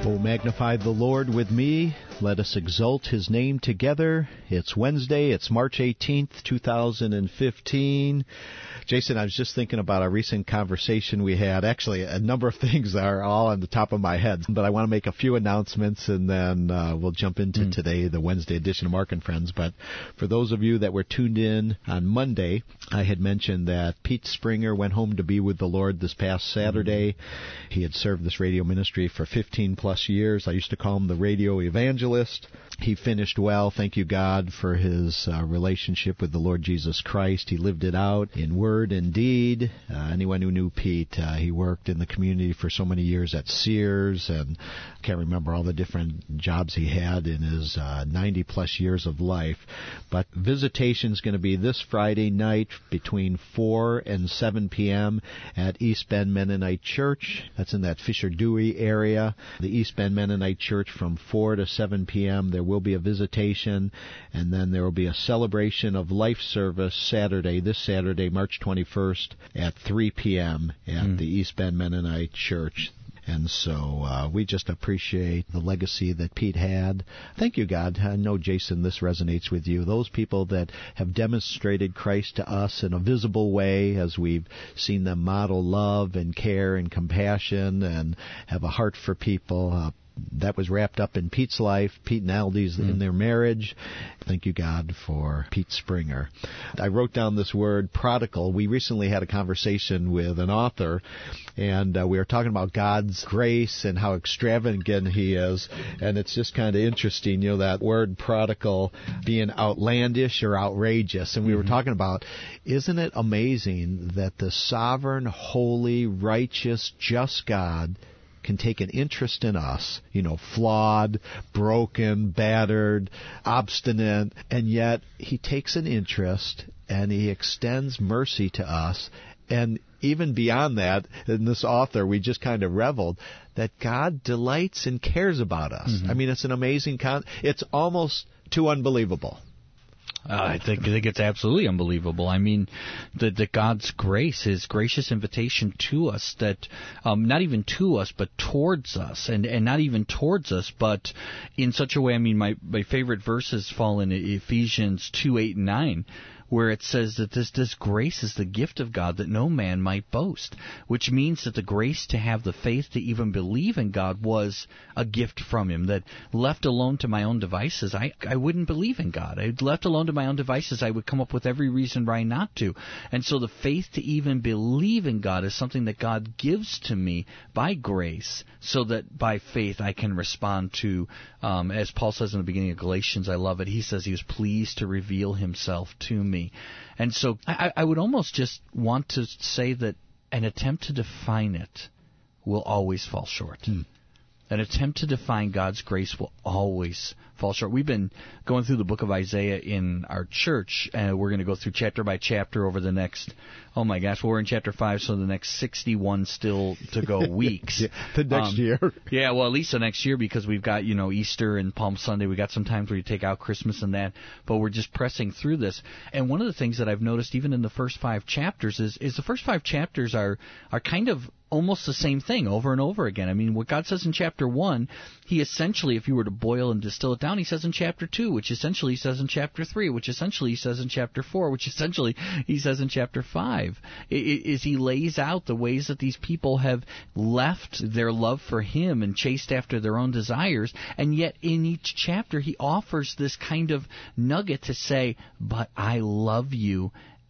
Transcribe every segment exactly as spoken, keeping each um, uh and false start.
O magnify the Lord with me. Let us exalt His name together. It's Wednesday. It's March eighteenth, two thousand fifteen. Jason, I was just thinking about a recent conversation we had. Actually, a number of things are all on the top of my head, but I want to make a few announcements, and then uh, we'll jump into mm. today, the Wednesday edition of Mark and Friends. But for those of you that were tuned in on Monday, I had mentioned that Pete Springer went home to be with the Lord this past Saturday. Mm. He had served this radio ministry for fifteen plus years. I used to call him the radio evangelist. He finished well. Thank you, God, for his uh, relationship with the Lord Jesus Christ. He lived it out in word and deed. Uh, anyone who knew Pete, uh, he worked in the community for so many years at Sears, and I can't remember all the different jobs he had in his uh, ninety plus years of life. But visitation is going to be this Friday night between four and seven p.m. at East Bend Mennonite Church. That's in that Fisher Dewey area. The East Bend Mennonite Church from four to seven p.m. There will be a visitation, and then there will be a celebration of life service Saturday, this Saturday, March twenty-first, at three p.m. at mm. the East Bend Mennonite Church. And so uh, we just appreciate the legacy that Pete had. Thank you, God. I know, Jason, this resonates with you. Those people that have demonstrated Christ to us in a visible way as we've seen them model love and care and compassion and have a heart for people. Uh, That was wrapped up in Pete's life, Pete and Aldi's mm. in their marriage. Thank you, God, for Pete Springer. I wrote down this word, prodigal. We recently had a conversation with an author, and uh, we were talking about God's grace and how extravagant He is. And it's just kind of interesting, you know, that word prodigal being outlandish or outrageous. And we mm-hmm. were talking about, isn't it amazing that the sovereign, holy, righteous, just God can take an interest in us, you know, flawed, broken, battered, obstinate, and yet He takes an interest and He extends mercy to us. And even beyond that, in this author, we just kind of reveled that God delights and cares about us. Mm-hmm. I mean, it's an amazing con- it's almost too unbelievable. Uh, I think I think it's absolutely unbelievable. I mean, that the God's grace, His gracious invitation to us, that um, not even to us, but towards us, and, and not even towards us, but in such a way. I mean, my, my favorite verses fall in Ephesians two, eight, and nine, where it says that this, this grace is the gift of God that no man might boast, which means that the grace to have the faith to even believe in God was a gift from Him, that left alone to my own devices, I, I wouldn't believe in God. I, left alone to my own devices, I would come up with every reason why not to. And so the faith to even believe in God is something that God gives to me by grace, so that by faith I can respond to, um, as Paul says in the beginning of Galatians, I love it, he says He was pleased to reveal Himself to me. And so I, I would almost just want to say that an attempt to define it will always fall short. Hmm. An attempt to define God's grace will always fall short. We've been going through the book of Isaiah in our church, and we're going to go through chapter by chapter over the next, oh my gosh, well, we're in chapter five, so the next sixty-one still to go weeks. yeah, the next um, year. Yeah, well, at least the next year, because we've got, you know, Easter and Palm Sunday. We've got some times where you take out Christmas and that, but we're just pressing through this. And one of the things that I've noticed even in the first five chapters is, is the first five chapters are, are kind of almost the same thing over and over again. I mean, what God says in chapter one, He essentially, if you were to boil and distill it down, He says in chapter two, which essentially He says in chapter three, which essentially He says in chapter four, which essentially He says in chapter five. Is He lays out the ways that these people have left their love for Him and chased after their own desires, and yet in each chapter He offers this kind of nugget to say, but I love you,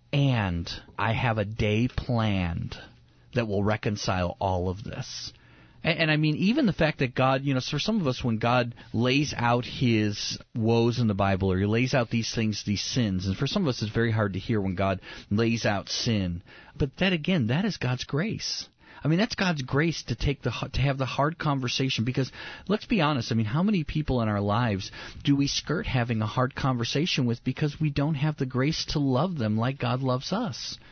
and I have a day planned that will reconcile all of this. And, and I mean, even the fact that God, you know, for some of us, when God lays out His woes in the Bible, or He lays out these things, these sins, and for some of us it's very hard to hear when God lays out sin. But that, again, that is God's grace. I mean, that's God's grace to take the to have the hard conversation, because let's be honest, I mean, how many people in our lives do we skirt having a hard conversation with because we don't have the grace to love them like God loves us?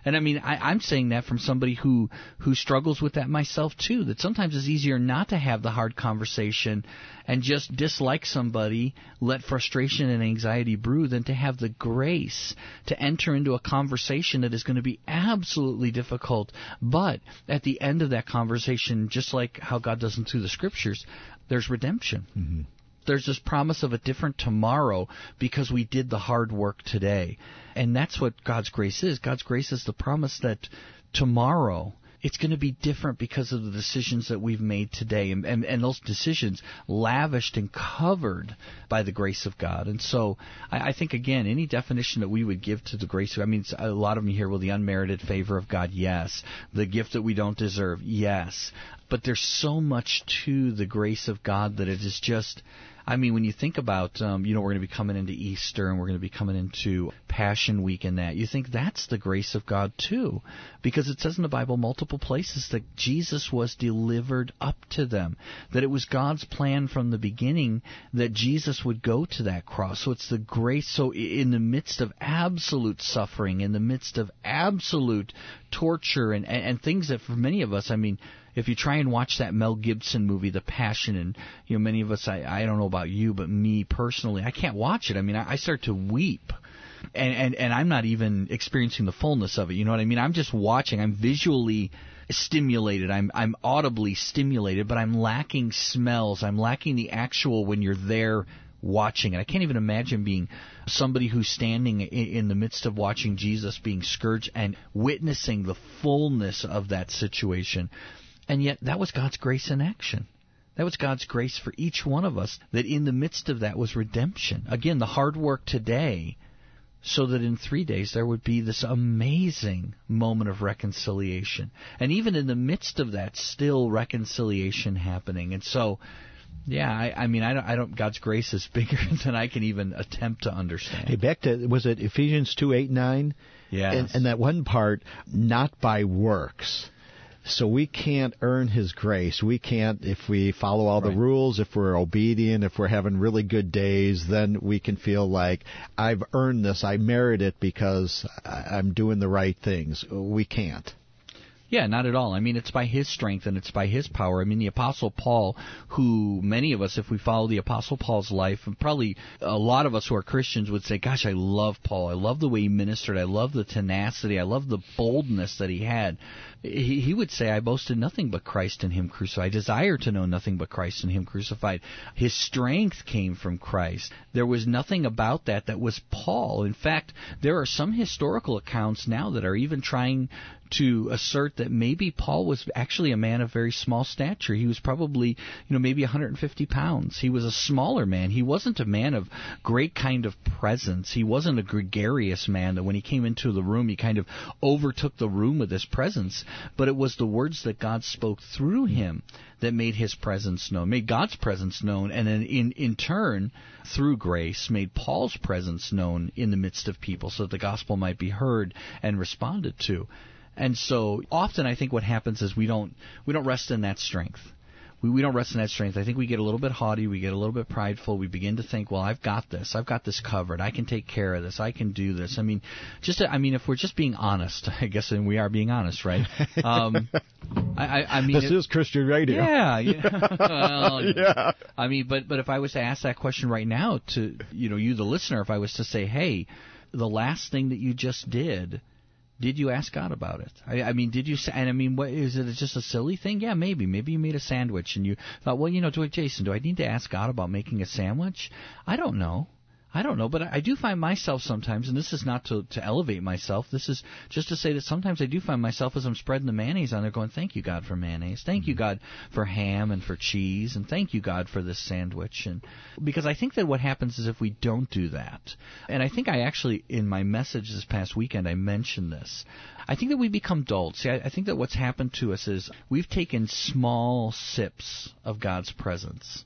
And I mean, I, I'm saying that from somebody who, who struggles with that myself too, that sometimes it's easier not to have the hard conversation and just dislike somebody, let frustration and anxiety brew, than to have the grace to enter into a conversation that is going to be absolutely difficult. But at the end of that conversation, just like how God does it through the Scriptures, there's redemption. Mm-hmm. There's this promise of a different tomorrow because we did the hard work today. And that's what God's grace is. God's grace is the promise that tomorrow it's going to be different because of the decisions that we've made today. And, and, and those decisions lavished and covered by the grace of God. And so I, I think, again, any definition that we would give to the grace, I mean, a lot of them here, well, the unmerited favor of God, yes. The gift that we don't deserve, yes. But there's so much to the grace of God that it is just... I mean, when you think about, um, you know, we're going to be coming into Easter and we're going to be coming into Passion Week and that, you think that's the grace of God too. Because it says in the Bible multiple places that Jesus was delivered up to them. That it was God's plan from the beginning that Jesus would go to that cross. So it's the grace. So in the midst of absolute suffering, in the midst of absolute torture and, and, and things that for many of us, I mean, if you try and watch that Mel Gibson movie, The Passion, and you know many of us, I, I don't know about you, but me personally, I can't watch it. I mean, I, I start to weep, and, and and I'm not even experiencing the fullness of it. You know what I mean? I'm just watching. I'm visually stimulated. I'm I'm audibly stimulated, but I'm lacking smells. I'm lacking the actual when you're there watching it. I can't even imagine being somebody who's standing in, in the midst of watching Jesus being scourged and witnessing the fullness of that situation. And yet that was God's grace in action. That was God's grace for each one of us, that in the midst of that was redemption. Again, the hard work today, so that in three days there would be this amazing moment of reconciliation. And even in the midst of that, still reconciliation happening. And so, yeah, I, I mean, I don't, I don't. God's grace is bigger than I can even attempt to understand. Hey, back to, was it Ephesians two, eight, nine? Yeah. And, and that one part, not by works. So we can't earn His grace. We can't, if we follow all the right. rules, if we're obedient, if we're having really good days, then we can feel like, I've earned this, I merit it because I'm doing the right things. We can't. Yeah, not at all. I mean, it's by His strength and it's by His power. I mean, the Apostle Paul, who many of us, if we follow the Apostle Paul's life, and probably a lot of us who are Christians would say, gosh, I love Paul. I love the way he ministered. I love the tenacity. I love the boldness that he had. He, he would say, I boasted nothing but Christ and Him crucified. I desire to know nothing but Christ and Him crucified. His strength came from Christ. There was nothing about that that was Paul. In fact, there are some historical accounts now that are even trying to assert that maybe Paul was actually a man of very small stature. He was probably, you know, maybe one hundred fifty pounds. He was a smaller man. He wasn't a man of great kind of presence. He wasn't a gregarious man that when he came into the room, he kind of overtook the room with his presence. But it was the words that God spoke through him that made His presence known, made God's presence known, and then in, in turn, through grace, made Paul's presence known in the midst of people so that the gospel might be heard and responded to. And so often I think what happens is we don't we don't rest in that strength. We, we don't rest in that strength. I think we get a little bit haughty. We get a little bit prideful. We begin to think, well, I've got this. I've got this covered. I can take care of this. I can do this. I mean, just to, I mean, if we're just being honest, I guess, and we are being honest, right? Um, I, I, I mean, this it, is Christian radio. Yeah, yeah. Well, yeah. I mean, but but if I was to ask that question right now to you know you, the listener, if I was to say, hey, the last thing that you just did. Did you ask God about it? I, I mean, did you? And I mean, what, is it just a silly thing? Yeah, maybe. Maybe you made a sandwich and you thought, well, you know, do I, Jason, do I need to ask God about making a sandwich? I don't know. I don't know, but I do find myself sometimes, and this is not to, to elevate myself, this is just to say that sometimes I do find myself as I'm spreading the mayonnaise on there going, thank you, God, for mayonnaise. Thank you, God, for ham and for cheese, and thank you, God, for this sandwich. And because I think that what happens is if we don't do that, and I think I actually, in my message this past weekend, I mentioned this, I think that we become dulled. See, I, I think that what's happened to us is we've taken small sips of God's presence.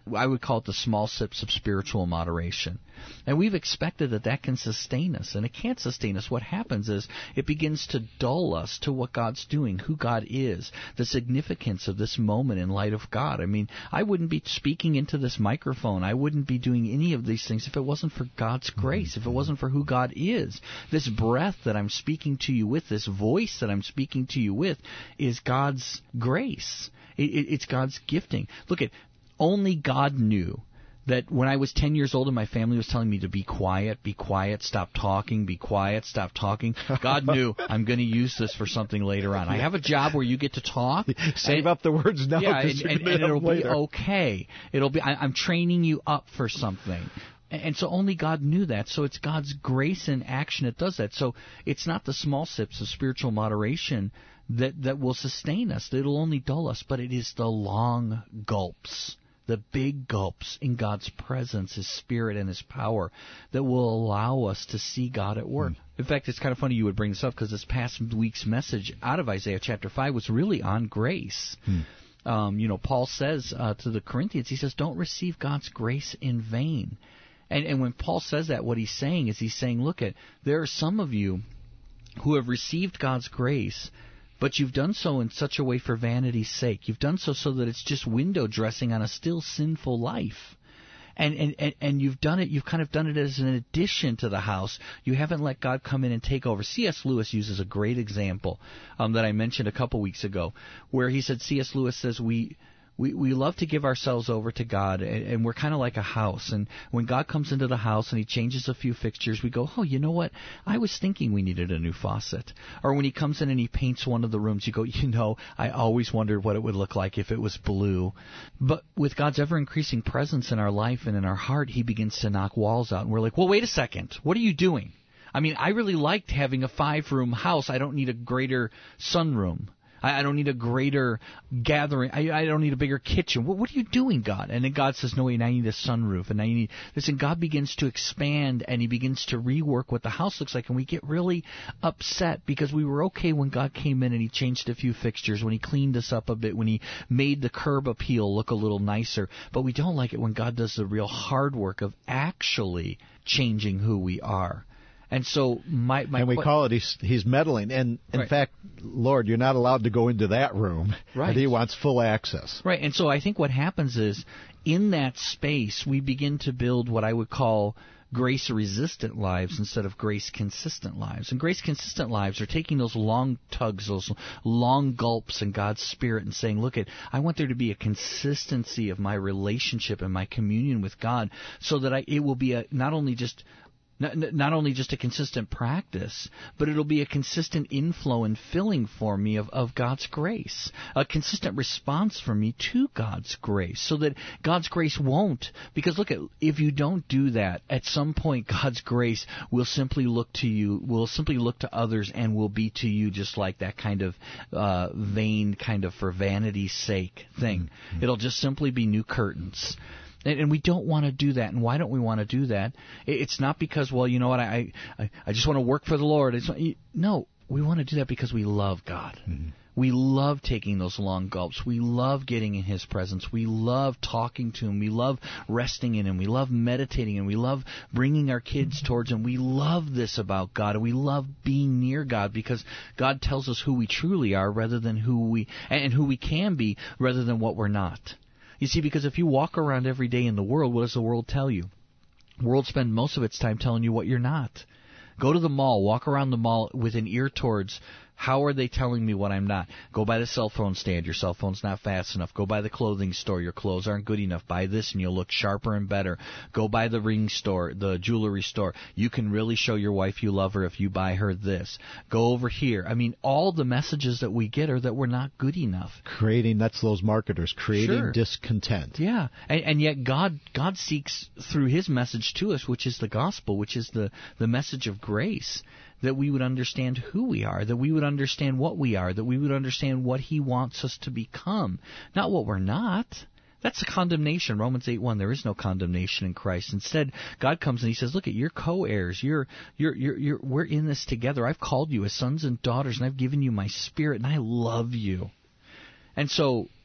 I would call it the small sips of spiritual moderation. And we've expected that that can sustain us, and it can't sustain us. What happens is it begins to dull us to what God's doing, who God is, the significance of this moment in light of God. I mean, I wouldn't be speaking into this microphone. I wouldn't be doing any of these things if it wasn't for God's grace, if it wasn't for who God is. This breath that I'm speaking to you with, this voice that I'm speaking to you with, is God's grace. It, it, it's God's gifting. Look at, only God knew that when I was ten years old and my family was telling me to be quiet, be quiet, stop talking, be quiet, stop talking, God knew I'm going to use this for something later on. I have a job where you get to talk. Save and, up the words now. Yeah, and, and, and it'll later. be okay. It'll be. I, I'm training you up for something. And so only God knew that. So it's God's grace in action that does that. So it's not the small sips of spiritual moderation that, that will sustain us. It'll only dull us. But it is the long gulps, the big gulps in God's presence, His Spirit and His power that will allow us to see God at work. Mm. In fact, it's kind of funny you would bring this up because this past week's message out of Isaiah chapter five was really on grace. Mm. Um, you know, Paul says uh, to the Corinthians, he says, don't receive God's grace in vain. And, and when Paul says that, what he's saying is he's saying, look, at there are some of you who have received God's grace, but you've done so in such a way for vanity's sake. You've done so so that it's just window dressing on a still sinful life. And, and, and, and you've done it, you've kind of done it as an addition to the house. You haven't let God come in and take over. C S. Lewis uses a great example um, that I mentioned a couple weeks ago, where he said, C S. Lewis says, we... We we love to give ourselves over to God, and, and we're kind of like a house. And when God comes into the house and He changes a few fixtures, we go, oh, you know what? I was thinking we needed a new faucet. Or when He comes in and He paints one of the rooms, you go, you know, I always wondered what it would look like if it was blue. But with God's ever-increasing presence in our life and in our heart, He begins to knock walls out. And we're like, well, wait a second. What are you doing? I mean, I really liked having a five-room house. I don't need a greater sunroom. I don't need a greater gathering. I, I don't need a bigger kitchen. What, what are you doing, God? And then God says, no, wait, I need a sunroof. And I need this. And God begins to expand, and He begins to rework what the house looks like. And we get really upset because we were okay when God came in and He changed a few fixtures, when He cleaned us up a bit, when He made the curb appeal look a little nicer. But we don't like it when God does the real hard work of actually changing who we are. And so my, my and we call it he's, he's meddling. And in right. fact, Lord, you're not allowed to go into that room. Right. And He wants full access. Right. And so I think what happens is in that space we begin to build what I would call grace-resistant lives instead of grace-consistent lives. And grace-consistent lives are taking those long tugs, those long gulps in God's Spirit and saying, look, it, I want there to be a consistency of my relationship and my communion with God so that I, it will be a, not only just... Not, not only just a consistent practice, but it'll be a consistent inflow and filling for me of, of God's grace, a consistent response for me to God's grace, so that God's grace won't, because look, at if you don't do that, at some point God's grace will simply look to you, will simply look to others and will be to you just like that kind of uh, vain, kind of for vanity's sake thing. Mm-hmm. It'll just simply be new curtains. And we don't want to do that. And why don't we want to do that? It's not because, well, you know what, I I, I just want to work for the Lord. It's, no, we want to do that because we love God. Mm-hmm. We love taking those long gulps. We love getting in His presence. We love talking to Him. We love resting in Him. We love meditating, and we love bringing our kids towards Him. We love this about God, and we love being near God because God tells us who we truly are rather than who we and who we can be rather than what we're not. You see, because if you walk around every day in the world, what does the world tell you? The world spends most of its time telling you what you're not. Go to the mall, walk around the mall with an ear towards, how are they telling me what I'm not? Go by the cell phone stand, your cell phone's not fast enough. Go by the clothing store, your clothes aren't good enough. Buy this and you'll look sharper and better. Go by the ring store, the jewelry store. You can really show your wife you love her if you buy her this. Go over here. I mean, all the messages that we get are that we're not good enough. Creating, that's those marketers, creating sure. discontent. Yeah, and, and yet God God seeks through His message to us, which is the gospel, which is the, the message of grace, that we would understand who we are, that we would understand what we are, that we would understand what He wants us to become, not what we're not. That's the condemnation. Romans eight one, there is no condemnation in Christ. Instead, God comes and He says, look, at you're co-heirs. You're, you're, you're, you're, we're in this together. I've called you as sons and daughters, and I've given you my Spirit, and I love you. And so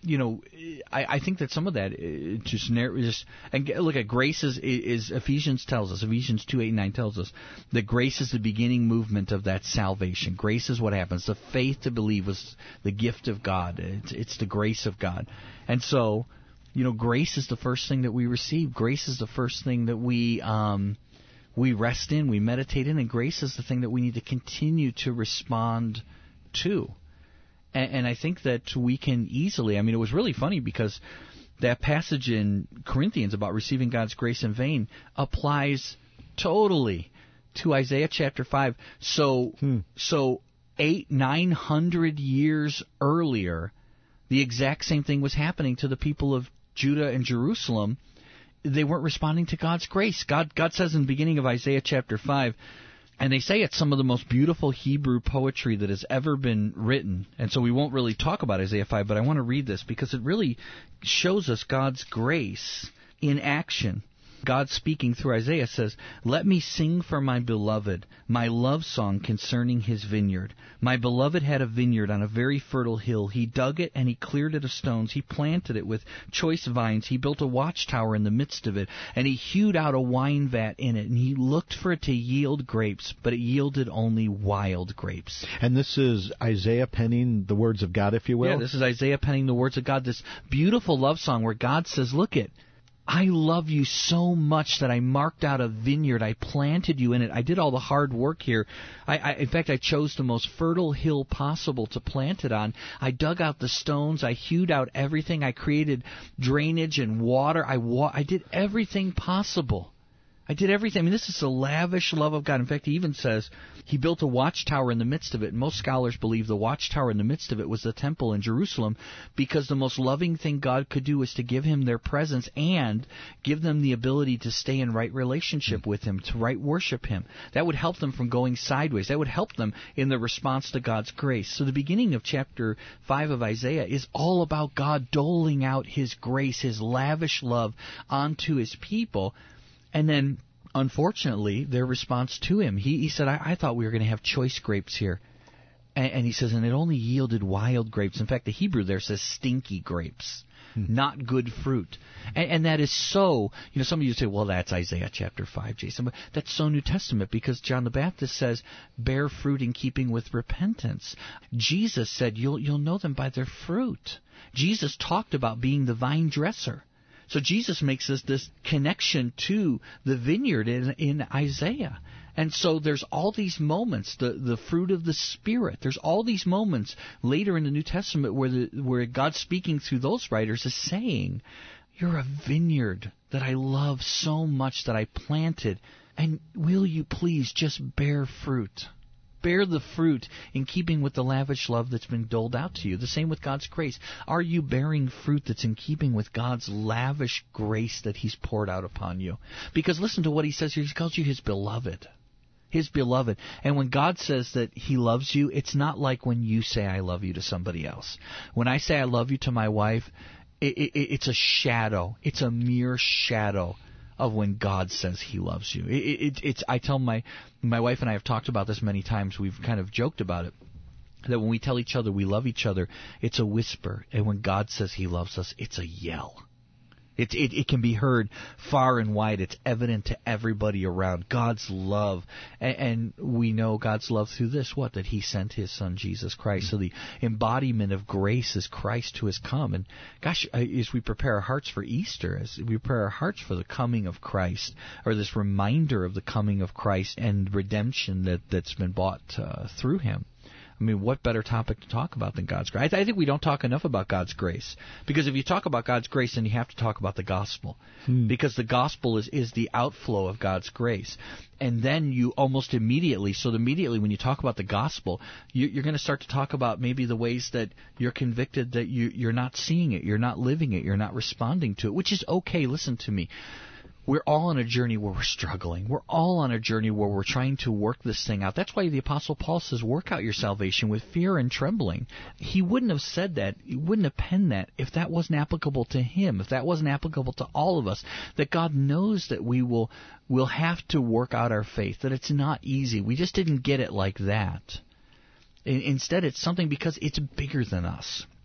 you know, I, I think that some of that uh, just, just and look at grace is, is Ephesians tells us, Ephesians two, eight, and nine tells us that grace is the beginning movement of that salvation. Grace is what happens. The faith to believe was the gift of God. It's, it's the grace of God. And so, you know, grace is the first thing that we receive. Grace is the first thing that we um, we rest in, we meditate in, and grace is the thing that we need to continue to respond to. And, and I think that we can easily, I mean, it was really funny because that passage in Corinthians about receiving God's grace in vain applies totally to Isaiah chapter five. So, hmm. so eight, nine hundred years earlier, the exact same thing was happening to the people of Judah and Jerusalem. They weren't responding to God's grace. God, God says in the beginning of Isaiah chapter five, and they say it's some of the most beautiful Hebrew poetry that has ever been written. And so we won't really talk about Isaiah five, but I want to read this because it really shows us God's grace in action. God speaking through Isaiah says, "Let me sing for my beloved, my love song concerning his vineyard. My beloved had a vineyard on a very fertile hill. He dug it and he cleared it of stones. He planted it with choice vines. He built a watchtower in the midst of it, and he hewed out a wine vat in it, and he looked for it to yield grapes, but it yielded only wild grapes." And this is Isaiah penning the words of God, if you will? Yeah, this is Isaiah penning the words of God, this beautiful love song where God says, look it, I love you so much that I marked out a vineyard. I planted you in it. I did all the hard work here. I, I, in fact, I chose the most fertile hill possible to plant it on. I dug out the stones. I hewed out everything. I created drainage and water. I, wa- I did everything possible. I did everything. I mean, this is the lavish love of God. In fact, he even says he built a watchtower in the midst of it. Most scholars believe the watchtower in the midst of it was the temple in Jerusalem, because the most loving thing God could do was to give him their presence and give them the ability to stay in right relationship with him, to right worship him. That would help them from going sideways. That would help them in the response to God's grace. So the beginning of chapter five of Isaiah is all about God doling out his grace, his lavish love onto his people. And then, unfortunately, their response to him, he, he said, I, I thought we were going to have choice grapes here. And, and he says, and it only yielded wild grapes. In fact, the Hebrew there says stinky grapes, hmm. not good fruit. And, and that is so, you know, some of you say, well, that's Isaiah chapter five, Jason. But that's so New Testament, because John the Baptist says, bear fruit in keeping with repentance. Jesus said, you'll, you'll know them by their fruit. Jesus talked about being the vine dresser. So Jesus makes us this connection to the vineyard in, in Isaiah. And so there's all these moments, the, the fruit of the Spirit. There's all these moments later in the New Testament where the, where God speaking through those writers is saying, you're a vineyard that I love so much that I planted, and will you please just bear fruit? Bear the fruit in keeping with the lavish love that's been doled out to you. The same with God's grace. Are you bearing fruit that's in keeping with God's lavish grace that he's poured out upon you? Because listen to what he says here. He calls you his beloved. His beloved. And when God says that he loves you, it's not like when you say I love you to somebody else. When I say I love you to my wife, it, it, it's a shadow. It's a mere shadow of when God says he loves you. It, it, it's. I tell my my wife and I have talked about this many times. We've kind of joked about it, that when we tell each other we love each other, it's a whisper. And when God says he loves us, it's a yell. It, it, it can be heard far and wide. It's evident to everybody around. God's love. And, and we know God's love through this, what? That he sent his son, Jesus Christ. So the embodiment of grace is Christ who has come. And gosh, as we prepare our hearts for Easter, as we prepare our hearts for the coming of Christ, or this reminder of the coming of Christ and redemption that, that's been bought uh, through him, I mean, what better topic to talk about than God's grace? I, th- I think we don't talk enough about God's grace. Because if you talk about God's grace, then you have to talk about the gospel. Hmm. Because the gospel is, is the outflow of God's grace. And then you almost immediately, so immediately when you talk about the gospel, you, you're going to start to talk about maybe the ways that you're convicted that you, you're not seeing it, you're not living it, you're not responding to it, which is okay. Listen to me. We're all on a journey where we're struggling. We're all on a journey where we're trying to work this thing out. That's why the Apostle Paul says, work out your salvation with fear and trembling. He wouldn't have said that, he wouldn't have penned that if that wasn't applicable to him, if that wasn't applicable to all of us, that God knows that we will will have to work out our faith, that it's not easy. We just didn't get it like that. Instead, it's something because it's bigger than us.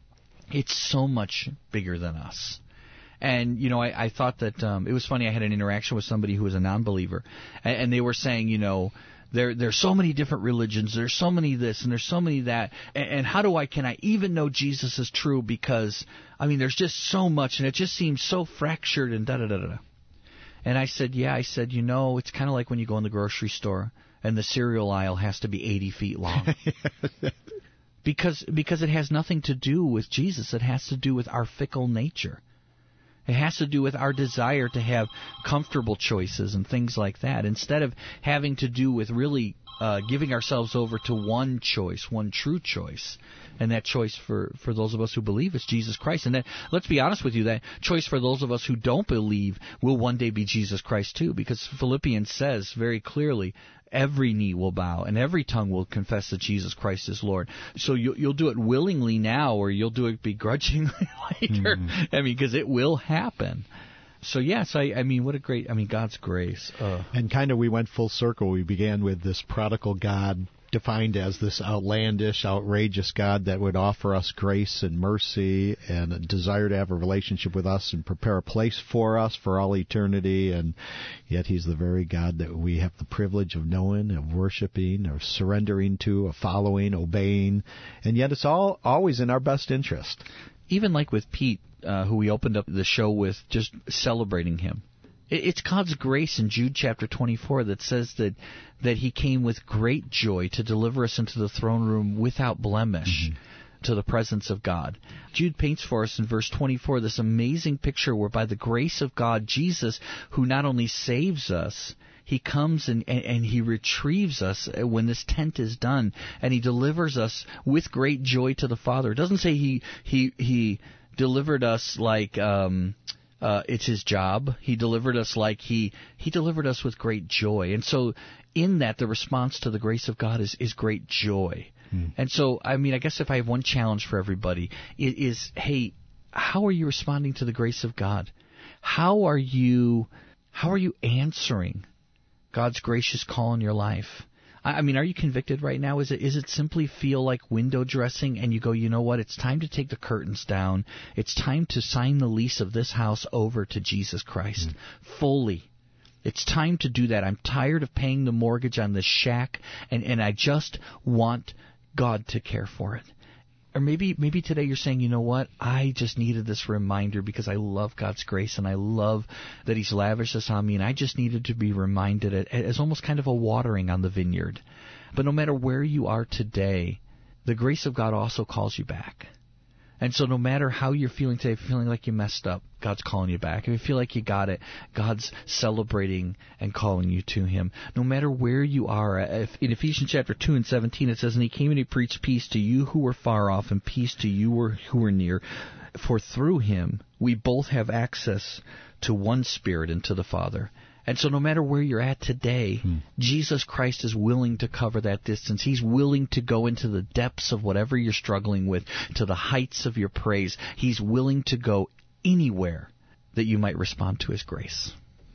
It's so much bigger than us. And, you know, I, I thought that um, it was funny. I had an interaction with somebody who was a non-believer, and, and they were saying, you know, there there's so many different religions, there's so many this, and there's so many that, and, and how do I, can I even know Jesus is true? Because, I mean, there's just so much, and it just seems so fractured and da-da-da-da. And I said, yeah, I said, you know, it's kind of like when you go in the grocery store, and the cereal aisle has to be eighty feet long. because Because it has nothing to do with Jesus, it has to do with our fickle nature. It has to do with our desire to have comfortable choices and things like that, instead of having to do with really uh, giving ourselves over to one choice, one true choice. And that choice for, for those of us who believe is Jesus Christ. And that, let's be honest with you, that choice for those of us who don't believe will one day be Jesus Christ too, because Philippians says very clearly, every knee will bow and every tongue will confess that Jesus Christ is Lord. So you, you'll do it willingly now, or you'll do it begrudgingly later. Mm. I mean, because it will happen. So, yes, I, I mean, what a great, I mean, God's grace. Uh, and kind of we went full circle. We began with this prodigal God, defined as this outlandish, outrageous God that would offer us grace and mercy and a desire to have a relationship with us and prepare a place for us for all eternity. And yet he's the very God that we have the privilege of knowing, of worshiping, of surrendering to, of following, obeying. And yet it's all always in our best interest. Even like with Pete, uh, who we opened up the show with, just celebrating him. It's God's grace in Jude chapter twenty-four that says that that He came with great joy to deliver us into the throne room without blemish, mm-hmm. to the presence of God. Jude paints for us in verse twenty-four this amazing picture where by the grace of God, Jesus, who not only saves us, He comes and, and, and He retrieves us when this tent is done, and He delivers us with great joy to the Father. It doesn't say He He He delivered us like... Um, Uh, it's His job. He delivered us like he he delivered us with great joy. And so in that, the response to the grace of God is, is great joy. Mm. And so, I mean, I guess if I have one challenge for everybody, it is, hey, how are you responding to the grace of God? How are you, how are you answering God's gracious call in your life? I mean, are you convicted right now? Is it is it simply feel like window dressing and you go, you know what, it's time to take the curtains down. It's time to sign the lease of this house over to Jesus Christ, mm. fully. It's time to do that. I'm tired of paying the mortgage on this shack, and, and I just want God to care for it. Or maybe maybe today you're saying, you know what, I just needed this reminder because I love God's grace and I love that He's lavished this on me, and I just needed to be reminded as almost kind of a watering on the vineyard. But no matter where you are today, the grace of God also calls you back. And so no matter how you're feeling today, if you're feeling like you messed up, God's calling you back. If you feel like you got it, God's celebrating and calling you to Him. No matter where you are, if, in Ephesians chapter two and seventeen it says, and He came and He preached peace to you who were far off and peace to you who were near. For through Him we both have access to one Spirit and to the Father. And so no matter where you're at today, hmm. Jesus Christ is willing to cover that distance. He's willing to go into the depths of whatever you're struggling with, to the heights of your praise. He's willing to go anywhere that you might respond to His grace.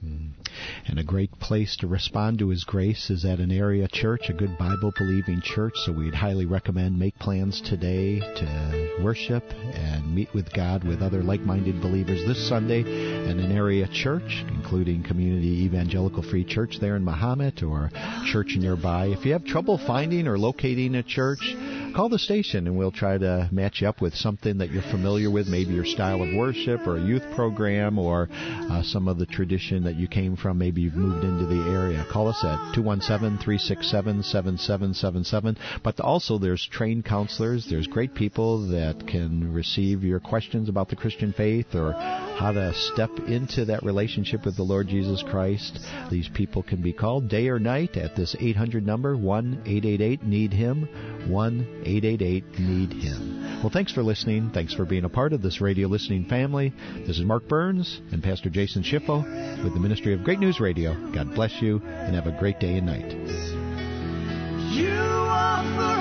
And a great place to respond to His grace is at an area church, a good Bible-believing church. So we'd highly recommend make plans today to worship and meet with God with other like-minded believers this Sunday in an area church, including Community Evangelical Free Church there in Mahomet or church nearby. If you have trouble finding or locating a church, call the station and we'll try to match you up with something that you're familiar with, maybe your style of worship or a youth program or uh, some of the tradition that you came from. Maybe you've moved into the area. Call us at two one seven, three six seven, seven seven seven seven. But also there's trained counselors. There's great people that can receive your questions about the Christian faith or how to step into that relationship with the Lord Jesus Christ. These people can be called day or night at this eight hundred number, one eight eight eight need him, one eight eight eight need him. Well, thanks for listening. Thanks for being a part of this radio listening family. This is Mark Burns and Pastor Jason Schiffo with the Ministry of Great News Radio. God bless you and have a great day and night. You offer